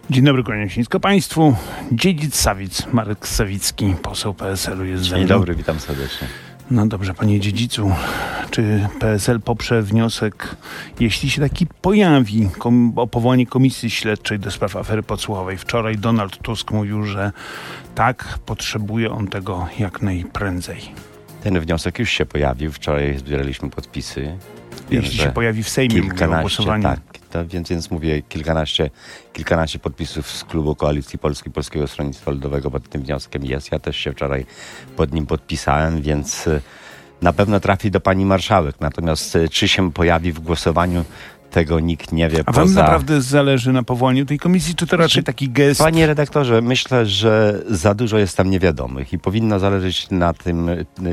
Dzień dobry, kłaniam się nisko Państwu. Dziedzic Sawic, Marek Sawicki, poseł PSL-u jest ze mną. Dzień dobry, witam serdecznie. No dobrze, panie dziedzicu, czy PSL poprze wniosek, jeśli się taki pojawi, o powołanie komisji śledczej do spraw afery podsłuchowej? Wczoraj Donald Tusk mówił, że tak, potrzebuje on tego jak najprędzej. Ten wniosek już się pojawił. Wczoraj zbieraliśmy podpisy. Jeśli się pojawi w Sejmie, mówię o głosowaniu. Tak, więc mówię, kilkanaście podpisów z klubu Koalicji Polskiej, Polskiego Stronnictwa Ludowego pod tym wnioskiem jest. Ja też się wczoraj pod nim podpisałem, więc na pewno trafi do pani marszałek. Natomiast czy się pojawi w głosowaniu, tego nikt nie wie. A wam naprawdę zależy na powołaniu tej komisji, czy to raczej taki gest? Panie redaktorze, myślę, że za dużo jest tam niewiadomych i powinno zależeć na tym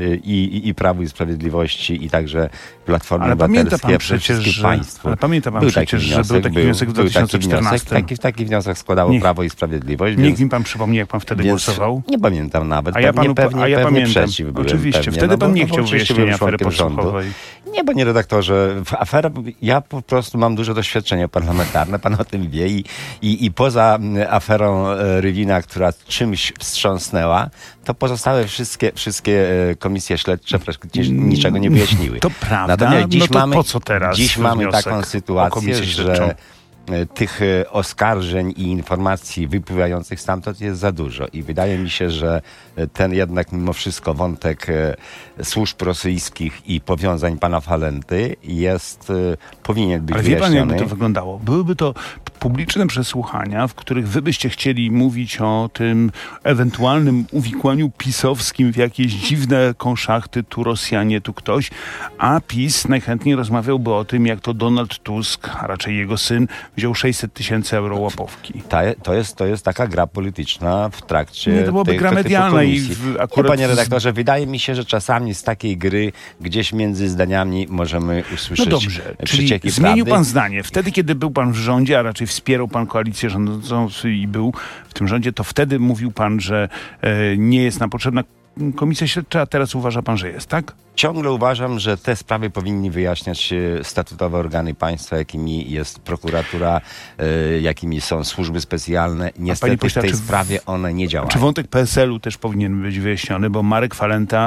i Prawu i Sprawiedliwości, i także Platformie Obywatelskiej, wszystkim państwu. Ale pamięta pan przecież, że był taki wniosek w 2014. Taki wniosek składało Prawo i Sprawiedliwość. Niech mi pan przypomni, jak pan wtedy głosował. Nie pamiętam nawet. Ja pamiętam. Przeciw byłem. Oczywiście. Wtedy pan nie chciał wyjaśnienia afery podsłuchowej. Nie, panie redaktorze. Ja po prostu mam duże doświadczenie parlamentarne, pan o tym wie, i poza aferą Rywina, która czymś wstrząsnęła, to pozostałe wszystkie komisje śledcze niczego nie wyjaśniły. To prawda, natomiast dziś po co teraz dziś mamy taką sytuację, że tych oskarżeń i informacji wypływających stamtąd jest za dużo i wydaje mi się, że ten jednak mimo wszystko wątek służb rosyjskich i powiązań pana Falenty powinien być wyjaśniony. Ale wie pan, jakby to wyglądało? Byłyby to publiczne przesłuchania, w których wy byście chcieli mówić o tym ewentualnym uwikłaniu pisowskim w jakieś dziwne konszachty, tu Rosjanie, tu ktoś, a PiS najchętniej rozmawiałby o tym, jak to Donald Tusk, a raczej jego syn, wziął 600 000 euro łapówki. To jest taka gra polityczna w trakcie Nie, to byłaby gra medialna i akurat... Panie redaktorze, wydaje mi się, że czasami z takiej gry gdzieś między zdaniami możemy usłyszeć przecieki zmienił prawdy. Pan zdanie. Wtedy, kiedy był pan w rządzie, a raczej wspierał pan koalicję rządzącą i był w tym rządzie, to wtedy mówił pan, że nie jest nam potrzebna komisja śledcza, a teraz uważa pan, że jest, tak? Ciągle uważam, że te sprawy powinni wyjaśniać statutowe organy państwa, jakimi jest prokuratura, jakimi są służby specjalne. Niestety w tej sprawie one nie działają. Czy wątek PSL-u też powinien być wyjaśniony? Bo Marek Falenta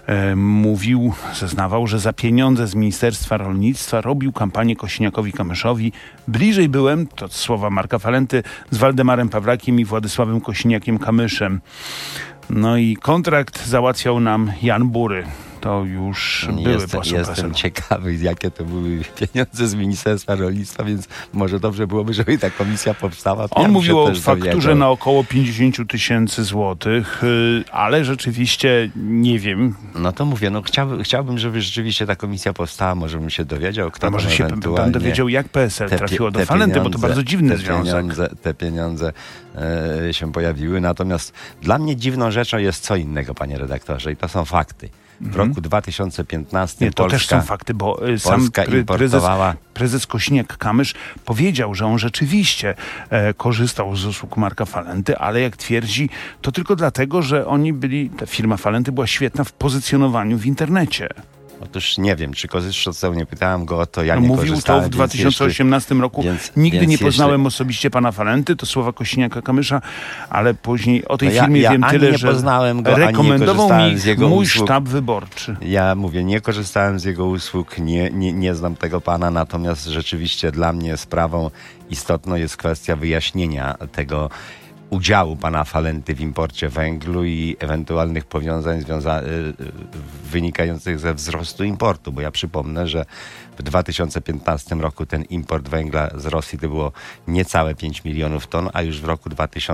zeznawał, że za pieniądze z Ministerstwa Rolnictwa robił kampanię Kosiniakowi-Kamyszowi. Bliżej byłem, to słowa Marka Falenty, z Waldemarem Pawlakiem i Władysławem Kosiniakiem-Kamyszem. No i kontrakt załatwiał nam Jan Bury. To już były poseł. Jestem ciekawy, jakie to były pieniądze z Ministerstwa Rolnictwa, więc może dobrze byłoby, żeby ta komisja powstała. On mówił o fakturze na około 50 000 złotych, ale rzeczywiście nie wiem. No to mówię, chciałbym, żeby rzeczywiście ta komisja powstała, może bym się dowiedział, kto może się pan dowiedział, jak PSL trafiło do Falenty, bo to bardzo dziwny związek. Te pieniądze się pojawiły, natomiast dla mnie dziwną rzeczą jest co innego, panie redaktorze, i to są fakty. W roku 2015 to też są fakty, bo sam prezes Kosiniak-Kamysz powiedział, że on rzeczywiście korzystał z usług Marka Falenty, ale jak twierdzi, to tylko dlatego, że ta firma Falenty była świetna w pozycjonowaniu w internecie. Otóż nie wiem, czy korzystał, nie pytałem go o to, ja nie mówił korzystałem. To w 2018 roku. Nigdy nie poznałem osobiście pana Falenty, to słowa Kosiniaka-Kamysza, ale później o tej firmie wiem tyle, że rekomendował mi mój sztab wyborczy. Ja mówię, nie korzystałem z jego usług, nie znam tego pana, natomiast rzeczywiście dla mnie sprawą istotną jest kwestia wyjaśnienia tego udziału pana Falenty w imporcie węglu i ewentualnych powiązań wynikających ze wzrostu importu, bo ja przypomnę, że w 2015 roku ten import węgla z Rosji to było niecałe 5 milionów ton, a już w roku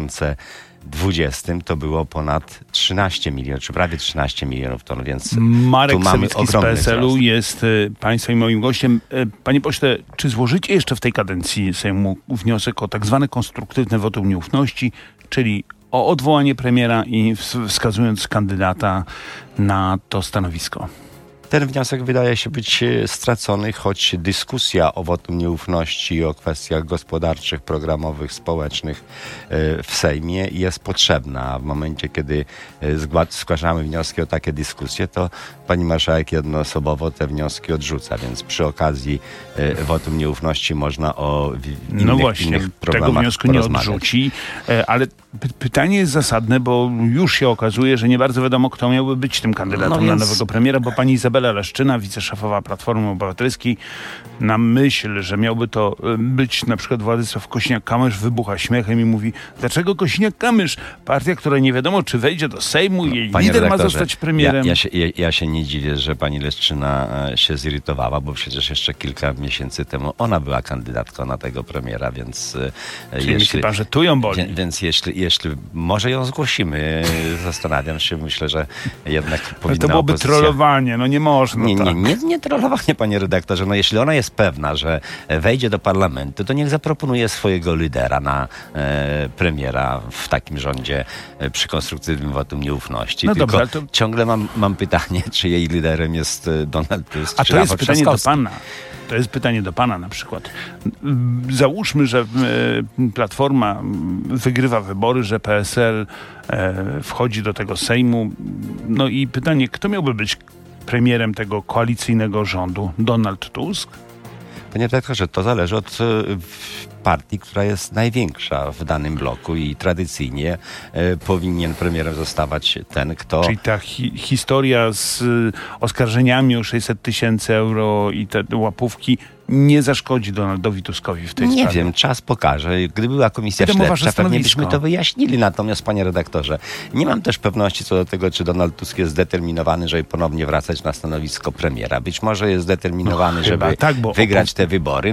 2020 to było ponad 13 milionów, czy prawie 13 milionów ton, więc Marek tu mamy Sawicki z PSL-u jest państwa i moim gościem. Panie pośle, czy złożycie jeszcze w tej kadencji Sejmu wniosek o tak zwane konstruktywne wotum nieufności, czyli o odwołanie premiera i wskazując kandydata na to stanowisko? Ten wniosek wydaje się być stracony, choć dyskusja o wotum nieufności i o kwestiach gospodarczych, programowych, społecznych w Sejmie jest potrzebna. W momencie, kiedy zgłaszamy wnioski o takie dyskusje, to pani marszałek jednoosobowo te wnioski odrzuca, więc przy okazji wotum nieufności można o innych problemach tego wniosku nie odrzuci, ale pytanie jest zasadne, bo już się okazuje, że nie bardzo wiadomo, kto miałby być tym kandydatem na nowego premiera, bo pani Izabela Leszczyna, wiceszefowa Platformy Obywatelskiej, na myśl, że miałby to być na przykład Władysław Kosiniak-Kamysz, wybucha śmiechem i mówi, dlaczego Kosiniak-Kamysz? Partia, która nie wiadomo, czy wejdzie do Sejmu, jej lider ma zostać premierem. Ja się nie dziwię, że pani Leszczyna się zirytowała, bo przecież jeszcze kilka miesięcy temu ona była kandydatką na tego premiera, więc myśli pan, że tu ją boli? Więc jeśli może ją zgłosimy, zastanawiam się, myślę, że jednak powinna to byłoby opozycja... trollowanie, no nie można. Nie trollowanie, panie redaktorze. No jeśli ona jest pewna, że wejdzie do parlamentu, to niech zaproponuje swojego lidera na premiera w takim rządzie przy konstruktywnym wotum nieufności. No tylko dobrze, ale to... ciągle mam pytanie, czy jej liderem jest Donald Tusk, czy to jest pytanie do pana. To jest pytanie do pana na przykład. Załóżmy, że Platforma wygrywa wybory, że PSL wchodzi do tego Sejmu. No i pytanie, kto miałby być premierem tego koalicyjnego rządu? Donald Tusk? Panie redaktorze, to zależy od partii, która jest największa w danym bloku i tradycyjnie powinien premierem zostawać ten, kto... Czyli ta historia z oskarżeniami o 600 000 euro i te łapówki nie zaszkodzi Donaldowi Tuskowi w tej sprawie? Nie wiem, czas pokaże. Gdyby była komisja śledcza, pewnie byśmy to wyjaśnili. Natomiast, panie redaktorze, nie mam też pewności co do tego, czy Donald Tusk jest zdeterminowany, żeby ponownie wracać na stanowisko premiera. Być może jest zdeterminowany, żeby wygrać te wybory.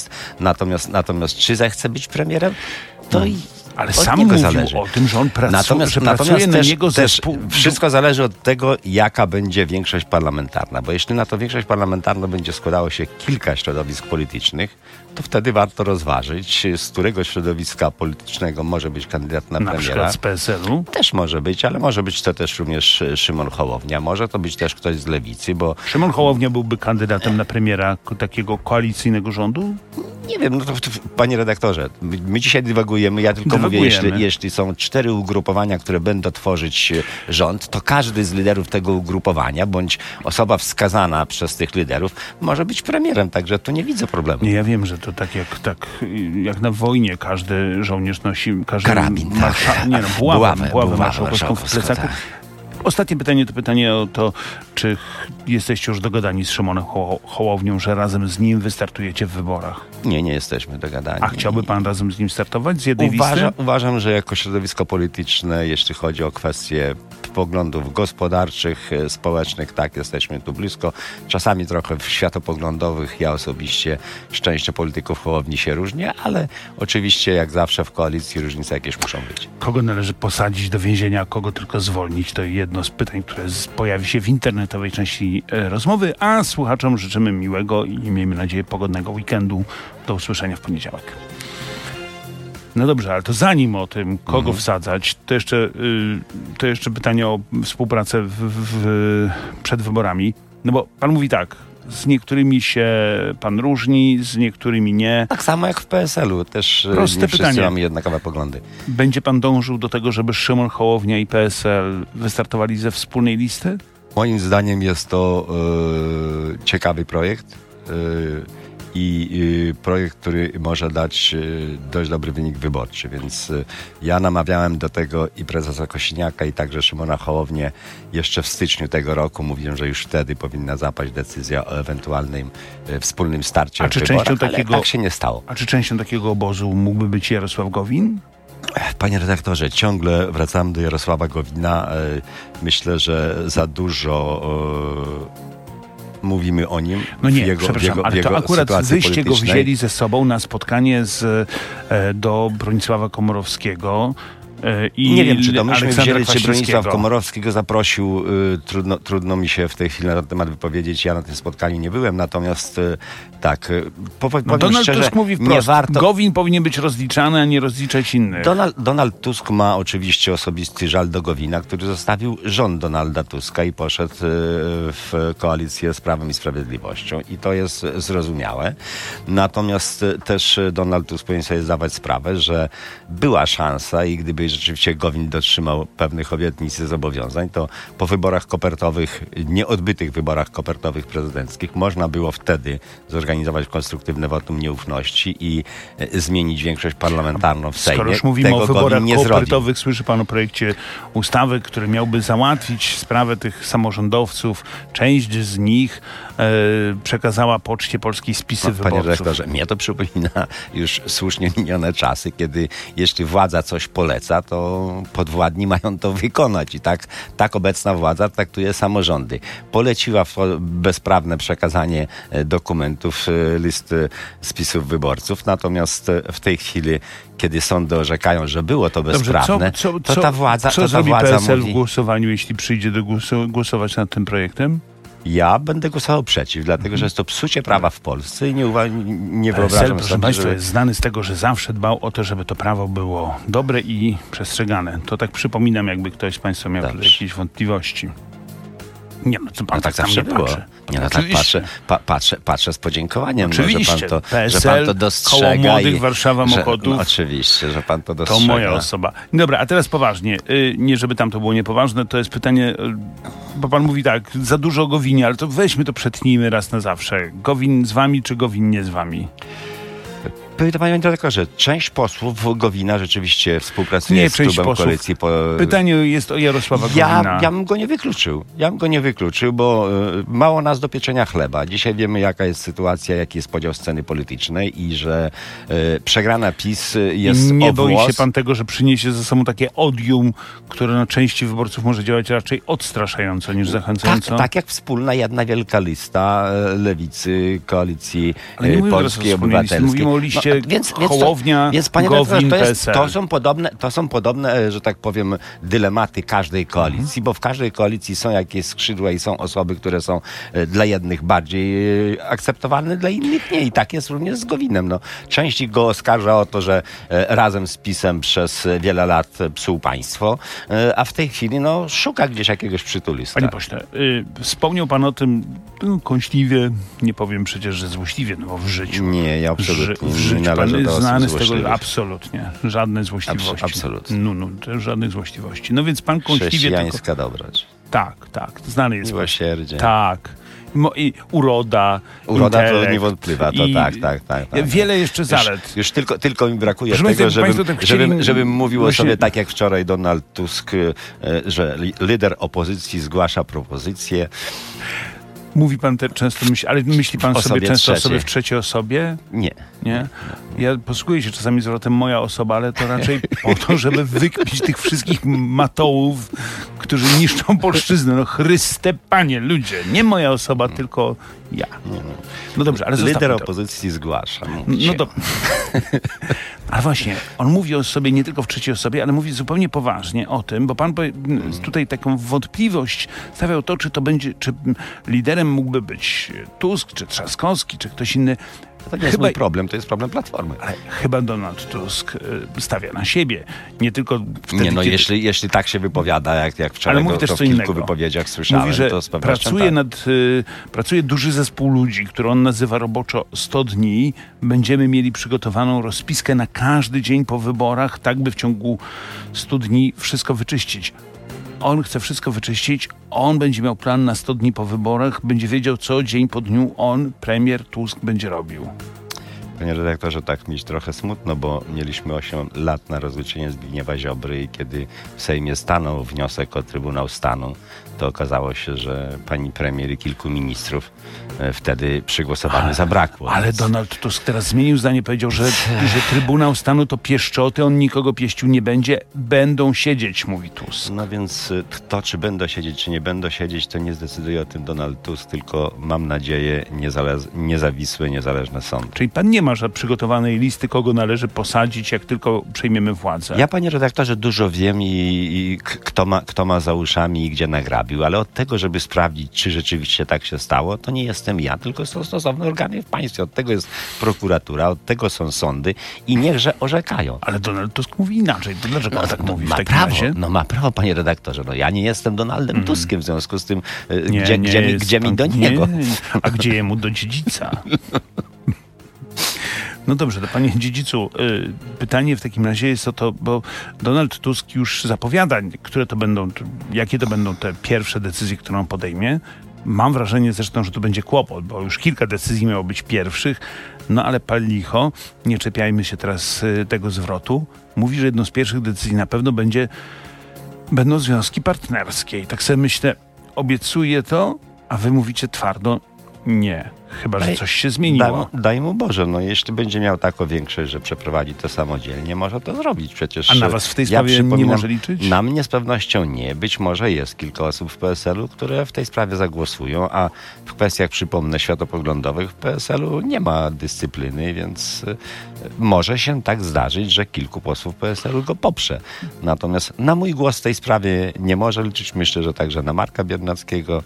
Natomiast czy zechce być premierem? To ale sam mówił zależy. O tym, że on pracuje na niego zespół. Wszystko zależy od tego, jaka będzie większość parlamentarna. Bo jeśli na to większość parlamentarna będzie składało się kilka środowisk politycznych, to wtedy warto rozważyć, z którego środowiska politycznego może być kandydat na premiera. Na przykład z PSL-u? Też może być, ale może być to też również Szymon Hołownia. Może to być też ktoś z Lewicy, bo... Szymon Hołownia byłby kandydatem na premiera takiego koalicyjnego rządu? Nie wiem, panie redaktorze, my dzisiaj dywagujemy, ja tylko mówię, jeśli są 4 ugrupowania, które będą tworzyć rząd, to każdy z liderów tego ugrupowania, bądź osoba wskazana przez tych liderów, może być premierem, także tu nie widzę problemu. Nie, ja wiem, że to tak jak na wojnie każdy żołnierz nosi... Karabin, buławę marszałkowską w plecaku. Tak. Ostatnie pytanie to pytanie o to, czy jesteście już dogadani z Szymonem Hołownią, że razem z nim wystartujecie w wyborach? Nie jesteśmy dogadani. A chciałby pan razem z nim startować z jednej listy? Uważam, że jako środowisko polityczne, jeśli chodzi o kwestie poglądów gospodarczych, społecznych, tak, jesteśmy tu blisko. Czasami trochę światopoglądowych. Ja osobiście szczęście polityków Hołowni się różni, ale oczywiście jak zawsze w koalicji różnice jakieś muszą być. Kogo należy posadzić do więzienia, a kogo tylko zwolnić? To jedno z pytań, które pojawi się w internetowej części rozmowy, a słuchaczom życzymy miłego i miejmy nadzieję pogodnego weekendu. Do usłyszenia w poniedziałek. No dobrze, ale to zanim o tym, kogo wsadzać, to jeszcze pytanie o współpracę przed wyborami. No bo pan mówi tak, z niektórymi się pan różni, z niektórymi nie. Tak samo jak w PSL-u, też proste nie pytanie. Wszyscy mamy jednakowe poglądy. Będzie pan dążył do tego, żeby Szymon Hołownia i PSL wystartowali ze wspólnej listy? Moim zdaniem jest to ciekawy projekt. I projekt, który może dać dość dobry wynik wyborczy, więc ja namawiałem do tego i prezesa Kosiniaka, i także Szymona Hołownię jeszcze w styczniu tego roku. Mówiłem, że już wtedy powinna zapaść decyzja o ewentualnym wspólnym starciu w wyborach, ale tak się nie stało. A czy częścią takiego obozu mógłby być Jarosław Gowin? Panie redaktorze, ciągle wracamy do Jarosława Gowina. Myślę, że za dużo mówimy o nim. No nie, przepraszam, ale to akurat wyście go wzięli ze sobą na spotkanie do Bronisława Komorowskiego. i nie wiem, czy to myśmy Aleksandra wzięli, czy Kwaśniewskiego. Bronisław Komorowski go zaprosił. Trudno mi się w tej chwili na ten temat wypowiedzieć. Ja na tym spotkaniu nie byłem, natomiast tak, powiem Donald szczerze, Tusk mówi wprost, nie warto... Gowin powinien być rozliczany, a nie rozliczać innych. Donald Tusk ma oczywiście osobisty żal do Gowina, który zostawił rząd Donalda Tuska i poszedł w koalicję z Prawem i Sprawiedliwością. I to jest zrozumiałe. Natomiast też Donald Tusk powinien sobie zdawać sprawę, że była szansa i gdyby rzeczywiście Gowin dotrzymał pewnych obietnic i zobowiązań, to po wyborach kopertowych, nieodbytych wyborach kopertowych prezydenckich, można było wtedy zorganizować konstruktywne wotum nieufności i zmienić większość parlamentarną w Sejmie. Skoro już mówimy o wyborach kopertowych, słyszy pan o projekcie ustawy, który miałby załatwić sprawę tych samorządowców. Część z nich przekazała Poczcie Polskiej spisy wyborców. Panie dyrektorze, mnie to przypomina już słusznie minione czasy, kiedy jeśli władza coś poleca, to podwładni mają to wykonać i tak obecna władza traktuje samorządy. Poleciła bezprawne przekazanie dokumentów, list spisów wyborców, natomiast w tej chwili, kiedy sądy orzekają, że było to bezprawne, to ta władza Co zrobi PSL mówi... w głosowaniu, jeśli przyjdzie do głosować nad tym projektem? Ja będę głosował przeciw, dlatego że jest to psucie prawa w Polsce i nie wyobrażam proszę sobie, państwa, żeby... jest znany z tego, że zawsze dbał o to, żeby to prawo było dobre i przestrzegane. To tak przypominam, jakby ktoś z państwa miał tutaj jakieś wątpliwości. Nie, no co pan tak zawsze było. patrzy? Nie, no tak patrzę z podziękowaniem. Oczywiście, że pan PSL, to dostrzega. Koło Młodych, Warszawa, Mokotów. No, oczywiście, że pan to dostrzega. To moja osoba. Dobra, a teraz poważnie. Nie, żeby tam to było niepoważne, to jest pytanie, bo pan mówi tak, za dużo o Gowinie, ale to weźmy to, przetnijmy raz na zawsze. Gowin z wami, czy Gowin nie z wami? Panie dyrektorze, część posłów Gowina rzeczywiście współpracuje z klubem koalicji. Pytanie jest o Jarosława Gowina. Ja bym go nie wykluczył, bo mało nas do pieczenia chleba. Dzisiaj wiemy, jaka jest sytuacja, jaki jest podział sceny politycznej i że przegrana PiS jest Nie boi się pan tego, że przyniesie ze sobą takie odium, które na części wyborców może działać raczej odstraszająco niż zachęcająco? Tak jak wspólna jedna wielka lista Lewicy, Koalicji Polskiej Obywatelskiej. Mówimy o liście Hołownia, panie Gowin, PSL. To są podobne, że tak powiem, dylematy każdej koalicji, bo w każdej koalicji są jakieś skrzydła i są osoby, które są dla jednych bardziej akceptowalne, dla innych nie. I tak jest również z Gowinem. No, część go oskarża o to, że razem z PiS-em przez wiele lat psuł państwo, a w tej chwili szuka gdzieś jakiegoś przytuliska. Panie pośle, wspomniał pan o tym kąśliwie, nie powiem przecież, że złośliwie, no bo w życiu. Nie, ja absolutnie nie pan jest znany z tego, absolutnie. Żadnej złośliwości. Absolutnie. Żadnych złośliwości. No więc pan kąśliwie... Chrześcijańska dobroć. Tak. Znany jest. Miłosierdzie. Tak. I uroda to niewątpliwa, to tak. Wiele jeszcze zalet. Już tylko mi brakuje tego, żebym mówił o sobie tak jak wczoraj Donald Tusk, że lider opozycji zgłasza propozycję. Mówi pan często, ale myśli pan sobie często o sobie w trzeciej osobie? Nie. Ja posługuję się czasami zwrotem moja osoba, ale to raczej po to, żeby wykpić tych wszystkich matołów, którzy niszczą polszczyznę. No Chryste Panie, ludzie, nie moja osoba, tylko ja. No dobrze, ale lider opozycji zgłasza. No dobrze. Ale właśnie, on mówi o sobie nie tylko w trzeciej osobie, ale mówi zupełnie poważnie o tym, bo pan tutaj taką wątpliwość stawiał to, czy liderem mógłby być Tusk, czy Trzaskowski, czy ktoś inny. To nie jest mój problem, to jest problem Platformy. Ale chyba Donald Tusk stawia na siebie. Nie tylko wtedy, jeśli tak się wypowiada, jak wczoraj to w kilku wypowiedziach słyszałem, mówi, że to z pewnością pracuje duży zespół ludzi, który on nazywa roboczo 100 dni. Będziemy mieli przygotowaną rozpiskę na każdy dzień po wyborach, tak by w ciągu 100 dni wszystko wyczyścić. On chce wszystko wyczyścić, on będzie miał plan na 100 dni po wyborach, będzie wiedział, co dzień po dniu premier Tusk będzie robił. Panie redaktorze, tak mieć trochę smutno, bo mieliśmy 8 lat na rozliczenie Zbigniewa Ziobry i kiedy w Sejmie stanął wniosek o Trybunał Stanu, to okazało się, że pani premier i kilku ministrów wtedy przy głosowaniu zabrakło. Ale Donald Tusk teraz zmienił zdanie, powiedział, że Trybunał Stanu to pieszczoty, on nikogo pieścił nie będzie, będą siedzieć, mówi Tusk. No więc to, czy będą siedzieć, czy nie będą siedzieć, to nie zdecyduje o tym Donald Tusk, tylko mam nadzieję niezależne sądy. Czyli pan nie ma masz przygotowanej listy, kogo należy posadzić, jak tylko przejmiemy władzę. Ja, panie redaktorze, dużo wiem i kto ma za uszami i gdzie nagrabił, ale od tego, żeby sprawdzić, czy rzeczywiście tak się stało, to nie jestem ja, tylko są stosowne organy w państwie. Od tego jest prokuratura, od tego są sądy i niechże orzekają. Ale Donald Tusk mówi inaczej. To dlaczego on tak mówi w takim razie? Ma prawo, panie redaktorze. Ja nie jestem Donaldem Tuskiem, w związku z tym, gdzie mi do niego. Nie. A gdzie jemu do dziedzica? No dobrze, to panie dziedzicu, pytanie w takim razie jest o to, bo Donald Tusk już zapowiada, jakie to będą te pierwsze decyzje, które on podejmie. Mam wrażenie zresztą, że to będzie kłopot, bo już kilka decyzji miało być pierwszych, no ale pal licho, nie czepiajmy się teraz tego zwrotu. Mówi, że jedną z pierwszych decyzji na pewno będą związki partnerskie. I tak sobie myślę, obiecuję to, a wy mówicie twardo nie. Chyba że coś się zmieniło. Daj mu Boże, jeśli będzie miał taką większość, że przeprowadzi to samodzielnie, może to zrobić. Przecież a na was w tej sprawie nie może liczyć? Na mnie z pewnością nie. Być może jest kilka osób w PSL-u, które w tej sprawie zagłosują, a w kwestiach, przypomnę, światopoglądowych w PSL-u nie ma dyscypliny, więc może się tak zdarzyć, że kilku posłów PSL-u go poprze. Natomiast na mój głos w tej sprawie nie może liczyć. Myślę, że także na Marka Biernackiego,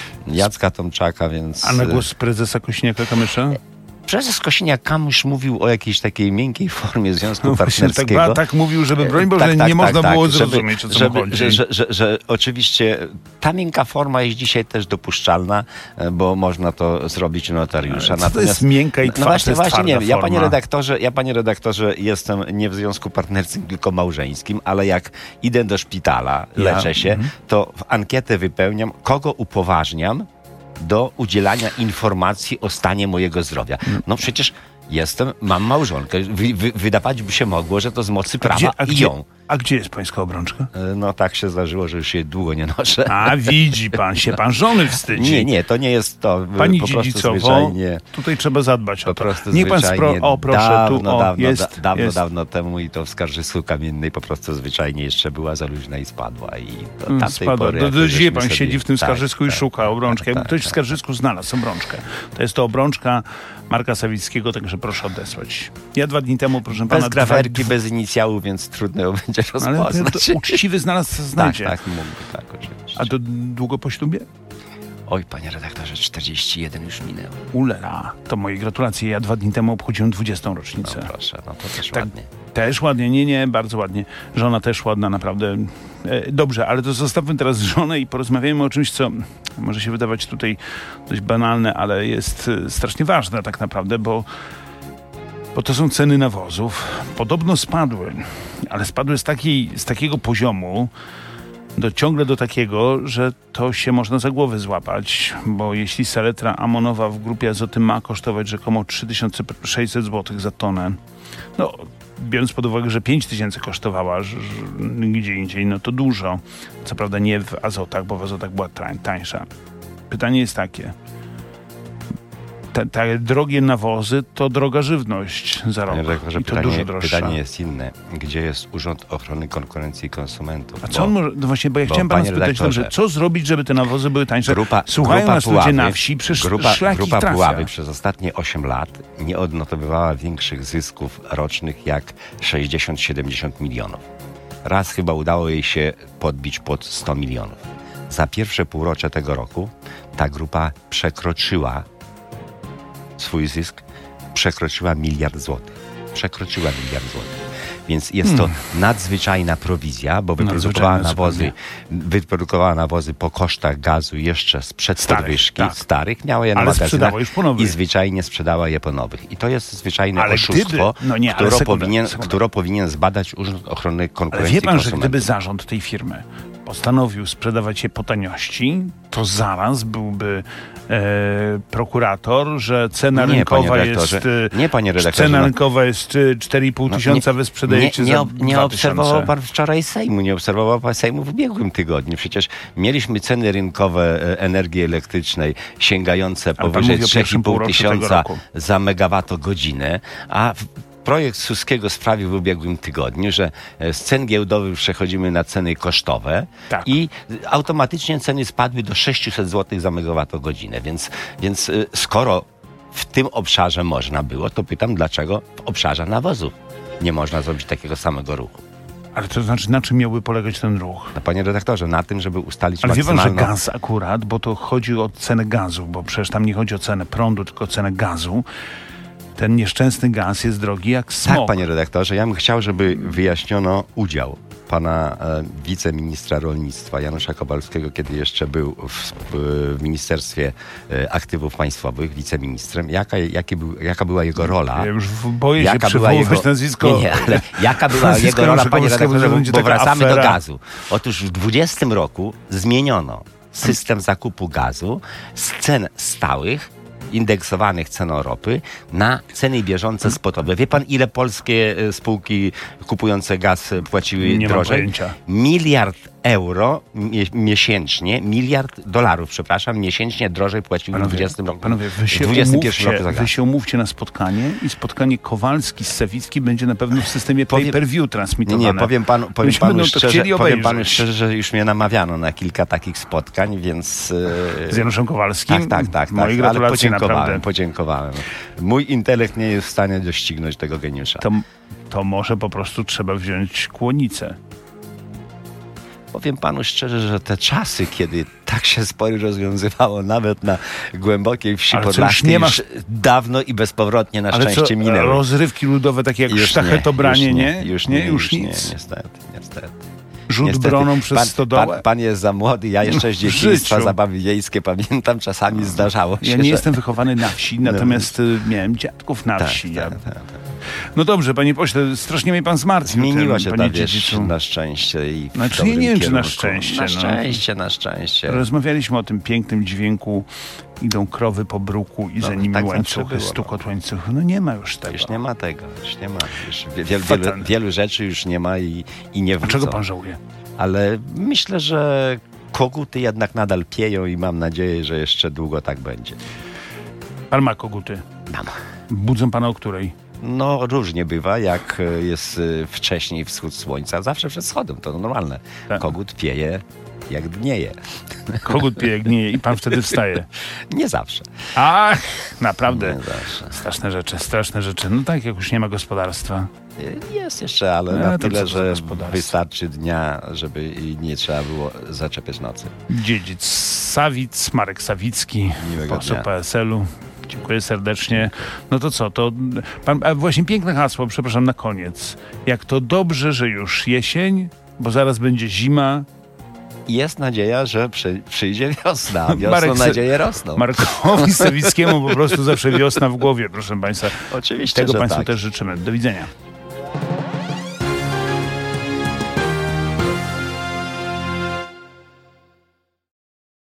Jacka Tomczaka, więc... A na głos prezesa Kosiniaka-Kamysza? Prezes Kosiniak-Kamysz mówił o jakiejś takiej miękkiej formie związku partnerskiego. Tak mówił, żeby broń Boże nie można było zrozumieć, o co chodzi. Że oczywiście ta miękka forma jest dzisiaj też dopuszczalna, bo można to zrobić u notariusza. Co to jest miękka i twarda? Właśnie nie. Ja, panie redaktorze, jestem nie w związku partnerskim, tylko małżeńskim, ale jak idę do szpitala, leczę się, to w ankietę wypełniam, kogo upoważniam do udzielania informacji o stanie mojego zdrowia. No przecież mam małżonkę. Wydawać by się mogło, że to z mocy prawa A gdzie jest pańska obrączka? No tak się zdarzyło, że już jej długo nie noszę. A widzi pan, się pan żony wstydzi. Nie, to nie jest to. Pani po dziedzicowo, zwyczajnie, tutaj trzeba zadbać o to. Niech pan proszę, dawno temu i to w Skarżysku Kamiennej po prostu zwyczajnie jeszcze była za luźna i spadła. I do tamtej pory... Do dzisiaj pan siedzi w tym Skarżysku i szuka obrączki. Jakby ktoś w Skarżysku znalazł obrączkę. To jest to obrączka Marka Sawickiego, także proszę odesłać. Ja 2 dni temu, proszę pana... Bez grawerki, bez inicjałów, więc trudno ją będzie rozpoznać. Ale to uczciwy znalazł znajdzie. Tak, oczywiście. A to długo po ślubie? Oj, panie redaktorze, 41 już minęło. Ulala, to moje gratulacje. Ja 2 dni temu obchodziłem 20. rocznicę. No proszę, to też ładnie. Też ładnie, nie, bardzo ładnie. Żona też ładna, naprawdę. Dobrze, ale to zostawmy teraz żonę i porozmawiajmy o czymś, co może się wydawać tutaj dość banalne, ale jest strasznie ważne tak naprawdę, bo to są ceny nawozów. Podobno spadły, ale spadły z takiego poziomu, ciągle do takiego, że to się można za głowę złapać, bo jeśli saletra amonowa w grupie azoty ma kosztować rzekomo 3600 zł za tonę, no biorąc pod uwagę, że 5000 kosztowała gdzie indziej, no to dużo. Co prawda nie w azotach, bo w azotach była tańsza. Pytanie jest takie. Te drogie nawozy to droga żywność za rok. I to dużo droższa. Pytanie jest inne. Gdzie jest Urząd Ochrony Konkurencji i Konsumentów? A co on może... No właśnie, bo ja chciałem pana spytać, dobrze, co zrobić, żeby te nawozy były tańsze? Słuchają nas ludzie na wsi, Grupa Puławy przez ostatnie 8 lat nie odnotowywała większych zysków rocznych jak 60-70 milionów. Raz chyba udało jej się podbić pod 100 milionów. Za pierwsze półrocze tego roku ta grupa przekroczyła swój zysk, przekroczyła 1 miliard złotych. Więc jest to nadzwyczajna prowizja, bo wyprodukowała nawozy po kosztach gazu jeszcze sprzed podwyżki starych, miała je na magazynach i zwyczajnie sprzedała je po nowych. I to jest zwyczajne oszustwo, które powinien zbadać Urząd Ochrony Konkurencji i Konsumentów. Ale wie pan, że gdyby zarząd tej firmy postanowił sprzedawać je po taniości, to zaraz byłby prokurator, że cena rynkowa jest... Nie, panie redaktorze. Cena rynkowa jest 4,5 tysiąca, wy sprzedajecie za 2000. Nie obserwował pan wczoraj Sejmu, nie obserwował pan Sejmu w ubiegłym tygodniu. Przecież mieliśmy ceny rynkowe energii elektrycznej sięgające powyżej 3,5 tysiąca za megawattogodzinę, a projekt Suskiego sprawił w ubiegłym tygodniu, że z cen giełdowych przechodzimy na ceny kosztowe i automatycznie ceny spadły do 600 zł za megawattogodzinę. Więc skoro w tym obszarze można było, to pytam, dlaczego w obszarze nawozów nie można zrobić takiego samego ruchu? Ale to znaczy, na czym miałby polegać ten ruch? No, panie redaktorze, na tym, żeby ustalić Ale maksymalną... wie pan, że gaz akurat, bo to chodzi o cenę gazu, bo przecież tam nie chodzi o cenę prądu, tylko o cenę gazu. Ten nieszczęsny gaz jest drogi jak smog. Tak, panie redaktorze, ja bym chciał, żeby wyjaśniono udział pana wiceministra rolnictwa Janusza Kowalskiego, kiedy jeszcze był w Ministerstwie Aktywów Państwowych, wiceministrem. Jaka była jego rola? Ja już boję się przywoływać nazwisko. Nie, ale jaka była jego rola, panie redaktorze, bo wracamy do gazu. Otóż w 2020 roku zmieniono system zakupu gazu z cen stałych, indeksowanych cen ropy na ceny bieżące spotowe. Wie pan, ile polskie spółki kupujące gaz płaciły nie drożej? Mam pojęcia. $1 miesięcznie, $1 przepraszam, miesięcznie drożej płaciły w 2020 roku. Panowie, wy się umówcie na spotkanie i spotkanie Kowalski z Sawicki będzie na pewno w systemie pay-per-view transmitowane. Nie, powiem panu szczerze, że już mnie namawiano na kilka takich spotkań, więc... Z Januszem Kowalskim? Tak. Moje gratulacje, naprawdę. Podziękowałem. Mój intelekt nie jest w stanie doścignąć tego geniusza. To może po prostu trzeba wziąć kłonicę. Powiem panu szczerze, że te czasy, kiedy tak się spory rozwiązywało nawet na głębokiej wsi podlaskiej, już dawno i bezpowrotnie na szczęście minęły. Rozrywki ludowe takie jak sztachetobranie, nie? Już nic. Niestety. Rzut broną przez stodołę? Pan jest za młody, ja jeszcze z dzieciństwa zabawy wiejskie pamiętam, czasami zdarzało się. Ja nie jestem wychowany na wsi, natomiast miałem dziadków na wsi. No dobrze, panie pośle, strasznie mnie pan zmartwił. Zmieniła się ta wieś na szczęście. I znaczy, ja nie wiem, czy na szczęście. Na szczęście. Rozmawialiśmy o tym pięknym dźwięku. Idą krowy po bruku i za nimi łańcuchy, stukot łańcuchy. No nie ma już tego. Już nie ma tego. Wielu rzeczy już nie ma i nie wrócą. A czego pan żałuje? Ale myślę, że koguty jednak nadal pieją i mam nadzieję, że jeszcze długo tak będzie. Pan ma koguty? Mam. Budzą pana o której? No różnie bywa, jak jest wcześniej wschód słońca, zawsze przed wschodem, to normalne. Tak. Kogut pieje jak dnieje. Kogut pieje jak dnieje i pan wtedy wstaje? Nie zawsze. Ach, naprawdę. Nie zawsze. Straszne rzeczy. No tak, jak już nie ma gospodarstwa. Jest jeszcze, ale na tyle, że wystarczy dnia, żeby nie trzeba było zaczepiać nocy. Dziedzic Sawic, Marek Sawicki, poseł PSL-u. Dziękuję serdecznie. No to co? To właśnie piękne hasło, przepraszam, na koniec. Jak to dobrze, że już jesień, bo zaraz będzie zima. Jest nadzieja, że przyjdzie wiosna. Wiosną nadzieje rosną. Markowi Sawickiemu po prostu zawsze wiosna w głowie, proszę państwa. Oczywiście, tego że państwu tak. też życzymy. Do widzenia.